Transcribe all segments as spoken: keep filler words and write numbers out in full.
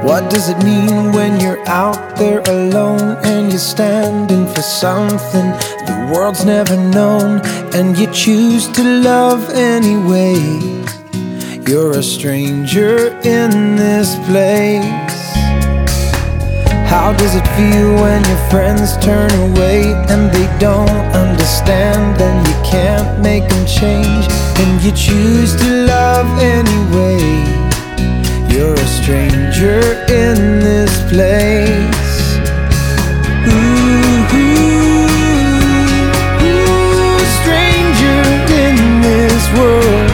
What does it mean when you're out there alone and you're standing for something the world's never known, and you choose to love anyway? You're a stranger in this place. How does it feel when your friends turn away and they don't understand, and you can't make them change, and you choose to love anyway? You're a stranger in this place. Ooh, ooh, ooh, stranger in this world.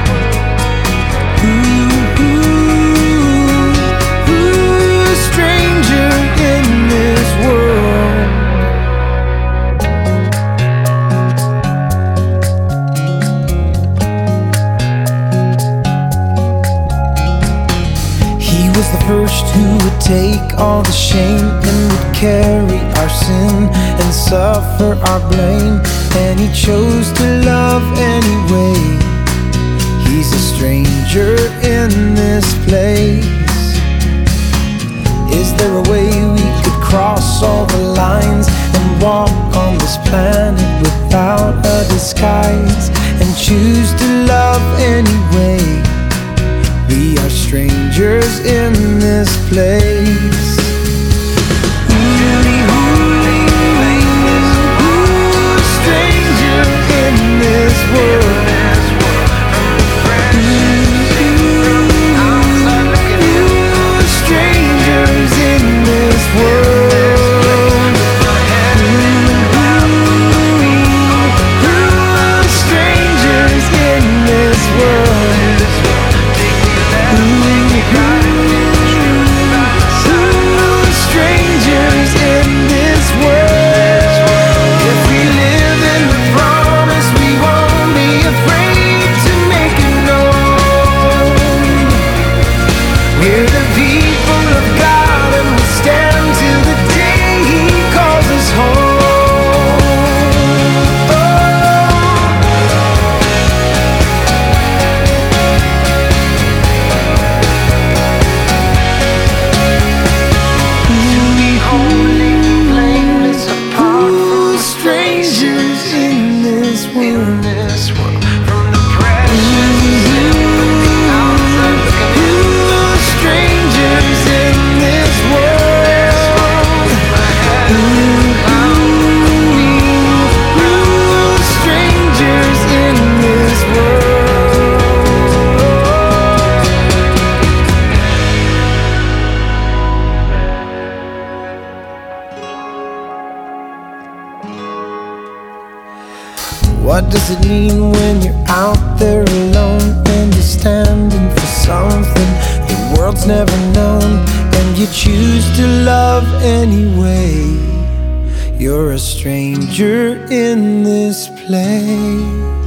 Ooh, ooh, ooh, stranger in this world. He was the first who would take all the shame and would carry our sin and suffer our blame, and he chose to love anyway. He's a stranger in this place. Is there a way we could cross all the lines and walk on this planet without a disguise, and choose to love anyway? We are strangers in this place. Ooh, ooh, stranger in this world. Ooh, ooh, strangers in this world. Ooh, ooh, strangers in this world. Strangers in this world. If we live in the promise, we won't be afraid to make it known. We're the people of God, and we stand till the day He calls us home. Strangers in this world. From the pressures Ooh, strangers in this world. Ooh, ooh, strangers in this What does it mean when you're out there alone and you're standing for something the world's never known, and you choose to love anyway? You're a stranger in this place.